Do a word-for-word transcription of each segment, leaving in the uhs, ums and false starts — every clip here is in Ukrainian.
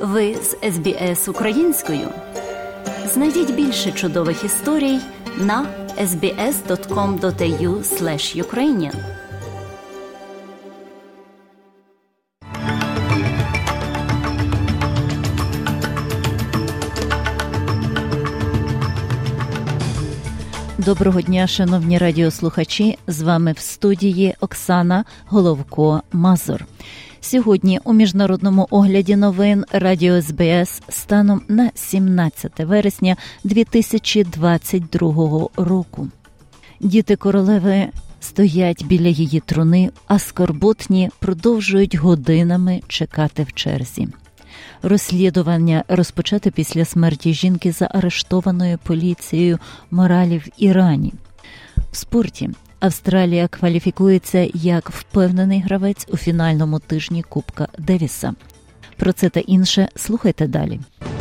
Ви з ес бі ес українською. Знайдіть більше чудових історій на ес бі ес крапка ком крапка ей ю слеш юкрейніан. Доброго дня, шановні радіослухачі! З вами в студії Оксана Головко-Мазур. Сьогодні у міжнародному огляді новин Радіо ес бі ес станом на сімнадцяте вересня дві тисячі двадцять другого року. Діти королеви стоять біля її труни, а скорботні продовжують годинами чекати в черзі. Розслідування розпочате після смерті жінки, заарештованої поліцією моралі в Ірані. В спорті Австралія кваліфікується як впевнений гравець у фінальному тижні Кубка Девіса. Про це та інше слухайте далі.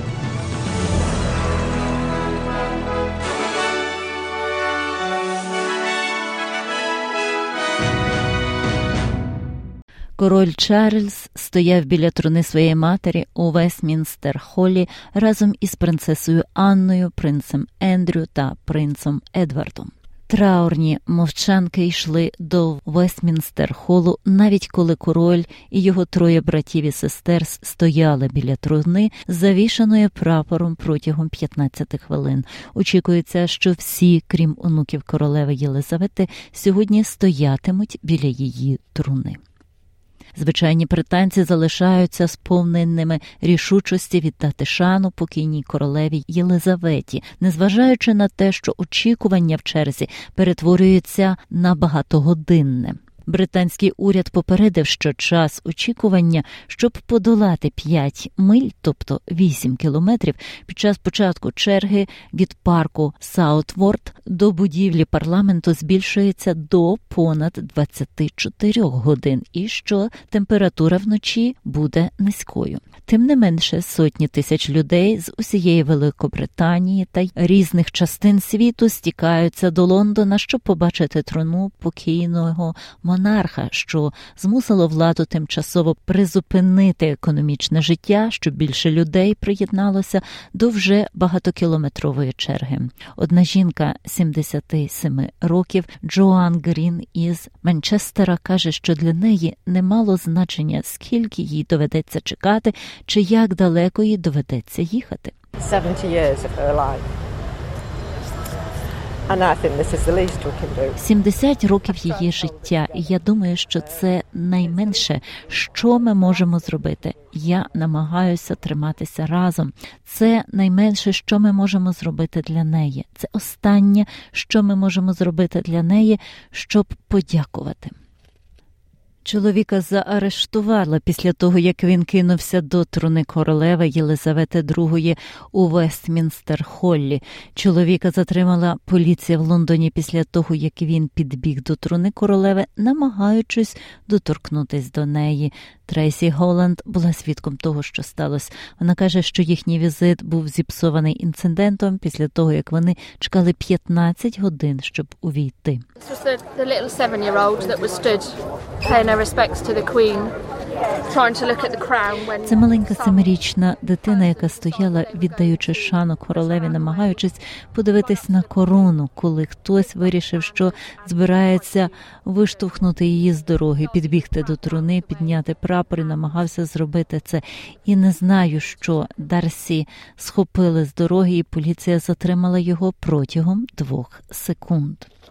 Король Чарльз стояв біля труни своєї матері у Вестмінстер-холі разом із принцесою Анною, принцем Ендрю та принцем Едвардом. Траурні мовчанки йшли до Вестмінстер-холу, навіть коли король і його троє братів і сестер стояли біля труни, завішаної прапором протягом п'ятнадцяти хвилин. Очікується, що всі, крім онуків королеви Єлизавети, сьогодні стоятимуть біля її труни. Звичайні британці залишаються сповненими рішучості віддати шану покійній королеві Єлизаветі, незважаючи на те, що очікування в черзі перетворюється на багатогодинне. Британський уряд попередив, що час очікування, щоб подолати п'ять миль, тобто вісім кілометрів, під час початку черги від парку Саутворд до будівлі парламенту збільшується до понад двадцяти чотирьох годин і що температура вночі буде низькою. Тим не менше, сотні тисяч людей з усієї Великобританії та різних частин світу стікаються до Лондона, щоб побачити труну покійного монарха, що змусило владу тимчасово призупинити економічне життя, щоб більше людей приєдналося до вже багатокілометрової черги. Одна жінка сімдесяти семи років, Джоан Грін із Манчестера, каже, що для неї не мало значення, скільки їй доведеться чекати, чи як далеко їй доведеться їхати. сімдесят років її життя, і я думаю, що це найменше, що ми можемо зробити. Я намагаюся триматися разом. Це найменше, що ми можемо зробити для неї. Це останнє, що ми можемо зробити для неї, щоб подякувати. Чоловіка заарештували після того, як він кинувся до труни королеви Єлизавети другої у Вестмінстер-холлі. Чоловіка затримала поліція в Лондоні після того, як він підбіг до труни королеви, намагаючись доторкнутись до неї. Трейсі Голланд була свідком того, що сталося. Вона каже, що їхній візит був зіпсований інцидентом після того, як вони чекали п'ятнадцять годин, щоб увійти. Це маленька семирічна дитина, яка стояла, віддаючи шану королеві, намагаючись подивитись на корону, коли хтось вирішив, що збирається виштовхнути її з дороги, підбігти до труни, підняти прапор і намагався зробити це. І не знаю, що Дарсі схопили з дороги, і поліція затримала його протягом двох секунд.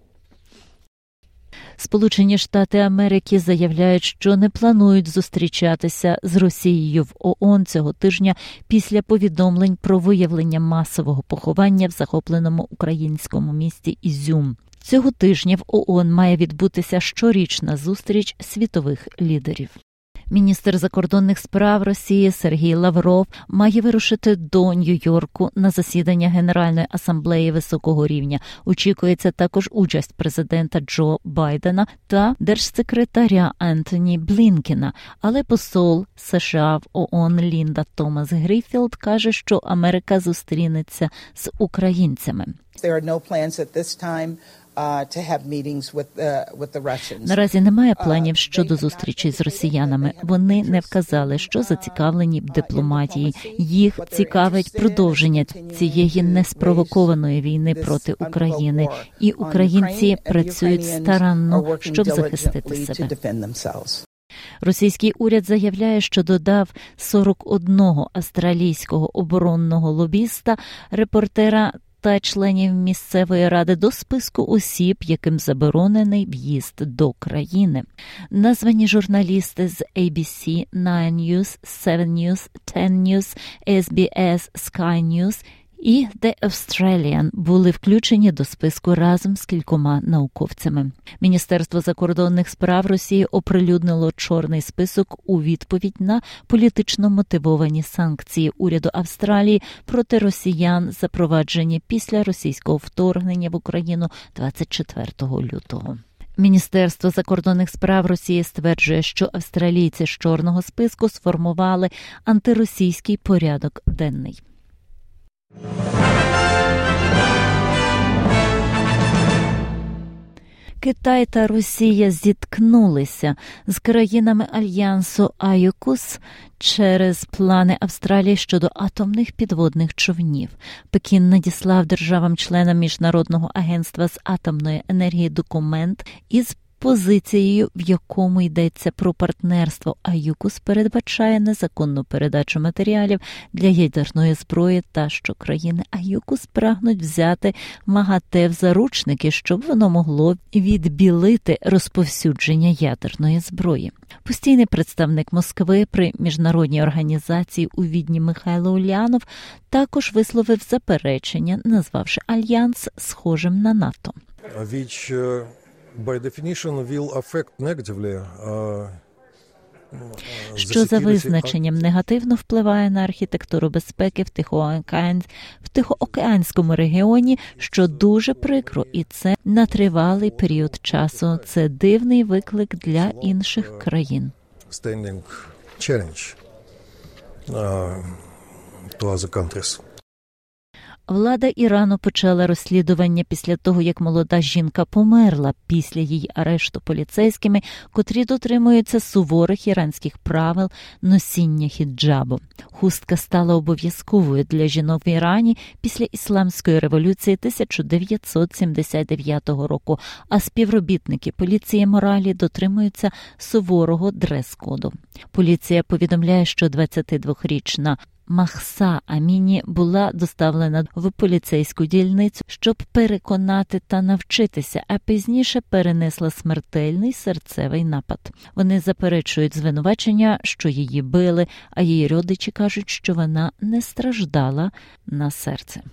Сполучені Штати Америки заявляють, що не планують зустрічатися з Росією в ООН цього тижня після повідомлень про виявлення масового поховання в захопленому українському місті Ізюм. Цього тижня в ООН має відбутися щорічна зустріч світових лідерів. Міністр закордонних справ Росії Сергій Лавров має вирушити до Нью-Йорку на засідання Генеральної асамблеї високого рівня. Очікується також участь президента Джо Байдена та держсекретаря Ентоні Блінкена. Але посол США в ООН Лінда Томас Гріфілд каже, що Америка зустрінеться з українцями. There are no plans at this time Наразі немає планів щодо зустрічі з росіянами. Вони не вказали, що зацікавлені в дипломатії. Їх цікавить продовження цієї неспровокованої війни проти України. І українці працюють старанно, щоб захистити себе. Російський уряд заявляє, що додав сорок одного австралійського оборонного лобіста, репортера та членів місцевої ради до списку осіб, яким заборонений в'їзд до країни. Названі журналісти з ей бі сі, Nine News, Seven News, Ten News, ес бі ес, Sky News і The Australian були включені до списку разом з кількома науковцями. Міністерство закордонних справ Росії оприлюднило чорний список у відповідь на політично мотивовані санкції уряду Австралії проти росіян, запроваджені після російського вторгнення в Україну двадцять четвертого лютого. Міністерство закордонних справ Росії стверджує, що австралійці з чорного списку сформували антиросійський порядок денний. Китай та Росія зіткнулися з країнами альянсу АЮКУС через плани Австралії щодо атомних підводних човнів. Пекін надіслав державам-членам Міжнародного агентства з атомної енергії документ із позицією, в якому йдеться про партнерство. АЮКУС передбачає незаконну передачу матеріалів для ядерної зброї та що країни АЮКУС прагнуть взяти МАГАТЕ в заручники, щоб воно могло відбілити розповсюдження ядерної зброї. Постійний представник Москви при міжнародній організації у Відні Михайло Ульянов також висловив заперечення, назвавши альянс схожим на НАТО. Віч by definition will affect negatively, uh, що за визначенням негативно впливає на архітектуру безпеки в Тихоокеан... в Тихоокеанському регіоні, що дуже прикро, і це на тривалий період часу. Це дивний виклик для інших країн. Standing challenge uh, to other countries. Влада Ірану почала розслідування після того, як молода жінка померла після її арешту поліцейськими, котрі дотримуються суворих іранських правил носіння хіджабу. Хустка стала обов'язковою для жінок в Ірані після Ісламської революції тисяча дев'ятсот сімдесят дев'ятого року, а співробітники поліції моралі дотримуються суворого дрес-коду. Поліція повідомляє, що двадцятидвохрічна Махса Аміні була доставлена в поліцейську дільницю, щоб переконати та навчитися, а пізніше перенесла смертельний серцевий напад. Вони заперечують звинувачення, що її били, а її родичі кажуть, що вона не страждала на серце.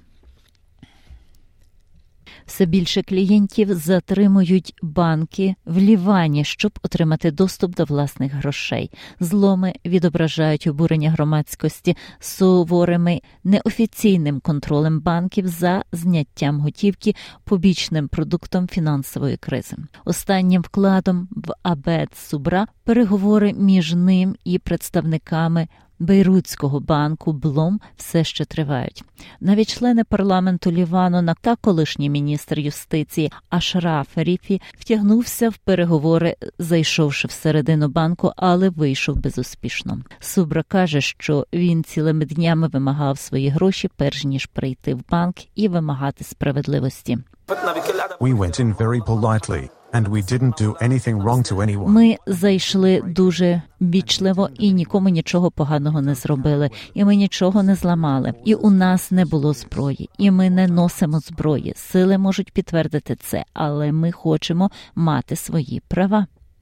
Все більше клієнтів затримують банки в Лівані, щоб отримати доступ до власних грошей. Зломи відображають обурення громадськості суворими неофіційним контролем банків за зняттям готівки побічним продуктом фінансової кризи. Останнім вкладом в Абед Субра переговори між ним і представниками Бейрутського банку Блом все ще тривають. Навіть члени парламенту Лівану та колишній міністр юстиції Ашраф Ріфі втягнувся в переговори, зайшовши всередину банку, але вийшов безуспішно. Субра каже, що він цілими днями вимагав свої гроші, перш ніж прийти в банк і вимагати справедливості. We went in very politely. And we didn't do anything wrong to anyone. Ми зайшли дуже вічливо і нікому нічого поганого не зробили. І ми нічого не зламали. І у нас не було зброї. І ми не носимо зброї. Сили можуть підтвердити це, але ми хочемо мати свої права.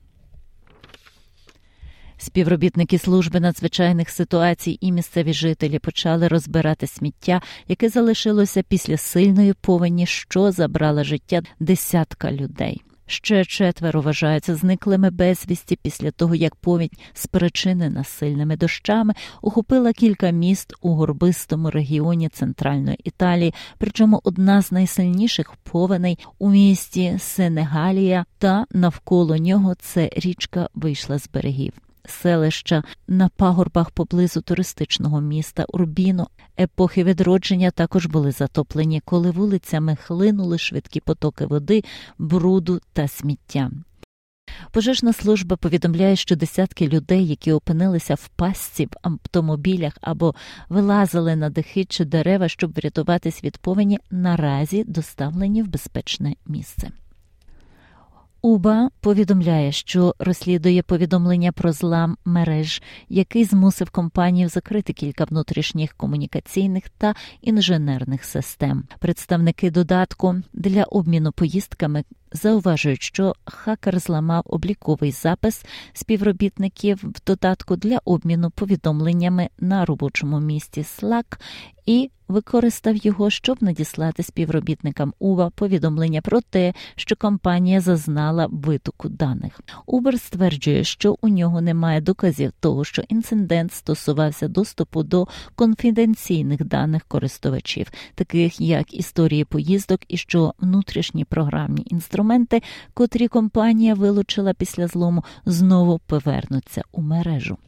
Співробітники служби надзвичайних ситуацій і місцеві жителі почали розбирати сміття, яке залишилося після сильної повені, що забрала життя десятка людей. Ще четверо вважаються зниклими безвісті після того, як повінь, спричинена сильними дощами, охопила кілька міст у горбистому регіоні центральної Італії, причому одна з найсильніших повеней у місті Сенегалія, та навколо нього це річка вийшла з берегів. селища на пагорбах поблизу туристичного міста Урбіно епохи відродження також були затоплені, коли вулицями хлинули швидкі потоки води, бруду та сміття. Пожежна служба повідомляє, що десятки людей, які опинилися в пастці в автомобілях або вилазили на дахи чи дерева, щоб врятуватись від повені, наразі доставлені в безпечне місце. УБА повідомляє, що розслідує повідомлення про злам мереж, який змусив компанію закрити кілька внутрішніх комунікаційних та інженерних систем. Представники додатку для обміну поїздками зауважують, що хакер зламав обліковий запис співробітників в додатку для обміну повідомленнями на робочому місці Slack і використав його, щоб надіслати співробітникам УБА повідомлення про те, що компанія зазнала витоку даних. Uber стверджує, що у нього немає доказів того, що інцидент стосувався доступу до конфіденційних даних користувачів, таких як історії поїздок, і що внутрішні програмні інструменти, котрі компанія вилучила після злому, знову повернуться у мережу.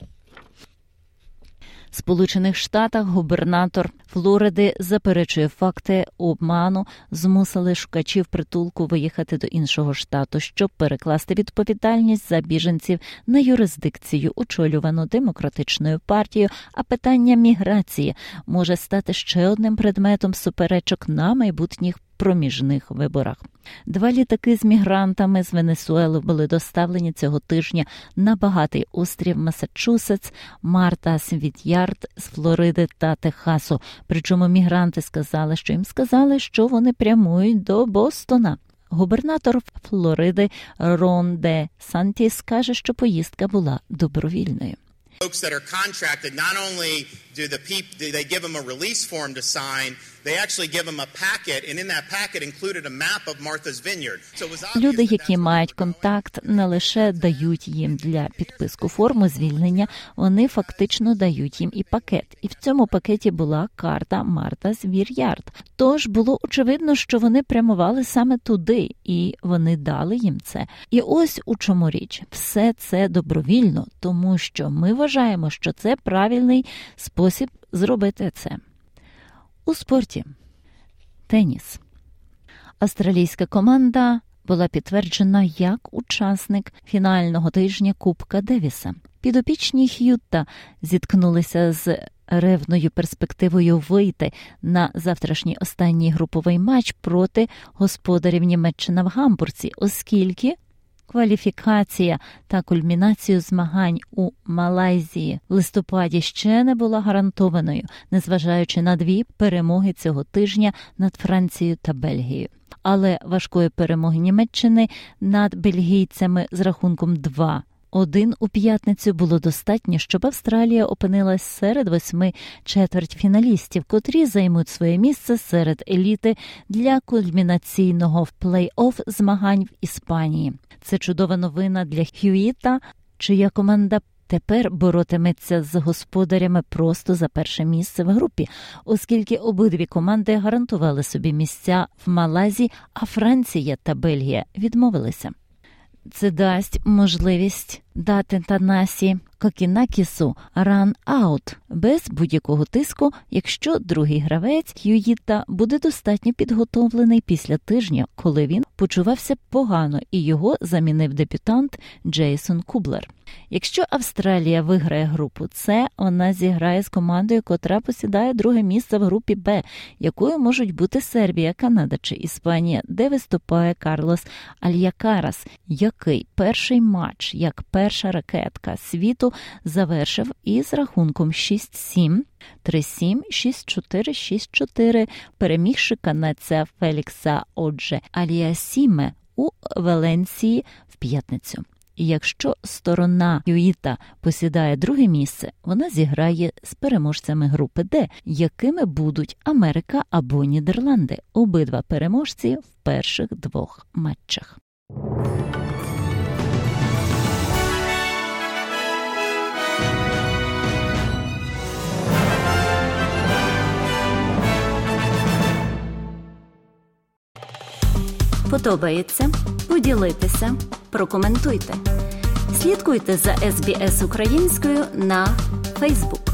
В Сполучених Штатах губернатор Флориди заперечує факти обману, змусили шукачів притулку виїхати до іншого штату, щоб перекласти відповідальність за біженців на юрисдикцію, очолювану Демократичною партією, а питання міграції може стати ще одним предметом суперечок на майбутніх проміжних виборах. Два літаки з мігрантами з Венесуели були доставлені цього тижня на багатий острів Масачусетс, Мартас Віньярд з Флориди та Техасу. Причому мігранти сказали, що їм сказали, що вони прямують до Бостона. Губернатор Флориди Рон Де Сантіс каже, що поїздка була добровільною. Folks that are contracted, not only do the people, do they give them a release form to sign, they actually give them a packet, and in that packet included a map of Martha's Vineyard. So it was obvious. Люди, які мають контакт, не лише дають їм для підписку форму звільнення, вони фактично дають їм і пакет. І в цьому пакеті була карта Мартас Віньярд. Тож було очевидно, що вони прямували саме туди, і вони дали їм це. І ось у чому річ. Все це добровільно, тому що ми вважаємо, що це правильний спосіб зробити це. У спорті. Теніс. Австралійська команда була підтверджена як учасник фінального тижня Кубка Девіса. Підопічні Х'юта зіткнулися з ревною перспективою вийти на завтрашній останній груповий матч проти господарів Німеччини в Гамбурзі, оскільки кваліфікація та кульмінацію змагань у Малайзії в листопаді ще не була гарантованою, незважаючи на дві перемоги цього тижня над Францією та Бельгією. Але важкої перемоги Німеччини над бельгійцями з рахунком два один у п'ятницю було достатньо, щоб Австралія опинилась серед восьми четвертьфіналістів, котрі займуть своє місце серед еліти для кульмінаційного плей-офф змагань в Іспанії. Це чудова новина для Х'юіта, чия команда тепер боротиметься з господарями просто за перше місце в групі, оскільки обидві команди гарантували собі місця в Малайзії, а Франція та Бельгія відмовилися. Це дасть можливість дати Танасі Кокінакісу ран-аут без будь-якого тиску, якщо другий гравець Х'юїта буде достатньо підготовлений після тижня, коли він почувався погано і його замінив дебютант Джейсон Кублер. Якщо Австралія виграє групу С, вона зіграє з командою, котра посідає друге місце в групі Б, якою можуть бути Сербія, Канада чи Іспанія, де виступає Карлос Альякарас, який перший матч як перша ракетка світу завершив із рахунком шість сім, три сім, шість чотири, шість чотири, перемігши канадця Фелікса Одже Аліасіме у Валенсії в п'ятницю. І якщо сторона Х'юїта посідає друге місце, вона зіграє з переможцями групи Д, якими будуть Америка або Нідерланди. Обидва переможці в перших двох матчах. Подобається? Поділіться, прокоментуйте. Слідкуйте за ес бі ес українською на Facebook.